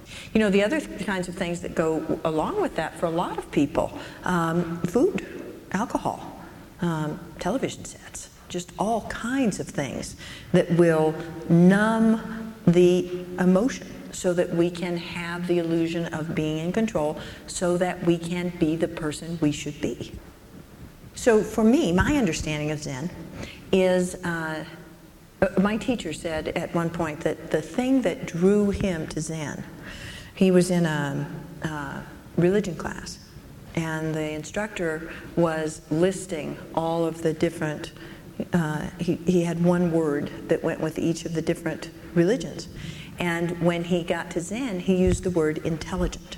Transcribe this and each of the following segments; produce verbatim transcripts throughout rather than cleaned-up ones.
You know, the other th- kinds of things that go along with that for a lot of people, um, food, alcohol, um, television sets, just all kinds of things that will numb the emotion so that we can have the illusion of being in control, so that we can be the person we should be. So for me, my understanding of Zen is, uh, my teacher said at one point that the thing that drew him to Zen, he was in a, a religion class, and the instructor was listing all of the different, uh, he, he had one word that went with each of the different religions. And when he got to Zen, he used the word intelligent.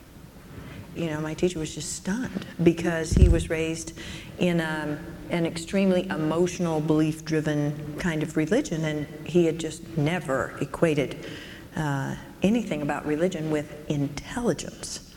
You know, my teacher was just stunned because he was raised in a, an extremely emotional, belief-driven kind of religion, and he had just never equated uh, anything about religion with intelligence.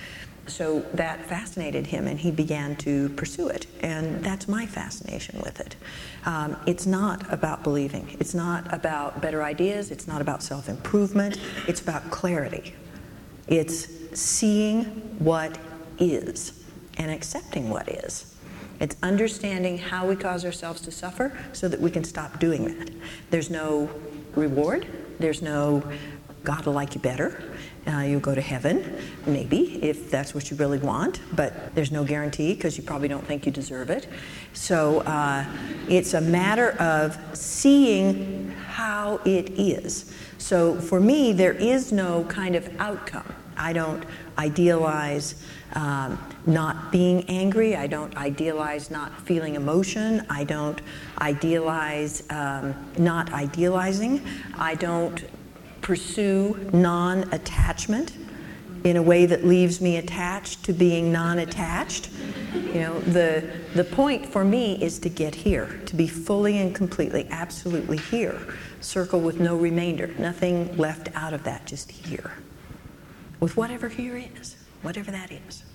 So that fascinated him, and he began to pursue it, and that's my fascination with it. Um, it's not about believing. It's not about better ideas. It's not about self-improvement. It's about clarity. It's seeing what is and accepting what is. It's understanding how we cause ourselves to suffer so that we can stop doing that. There's no reward. There's no God will like you better. Uh, you'll go to heaven, maybe, if that's what you really want, but there's no guarantee because you probably don't think you deserve it. So uh, it's a matter of seeing how it is. So for me, there is no kind of outcome. I don't idealize um, not being angry. I don't idealize not feeling emotion. I don't idealize um, not idealizing. I don't pursue non-attachment in a way that leaves me attached to being non-attached. You know, the the point for me is to get here, to be fully and completely, absolutely here. Circle with no remainder, nothing left out of that, just here. With whatever here is, whatever that is.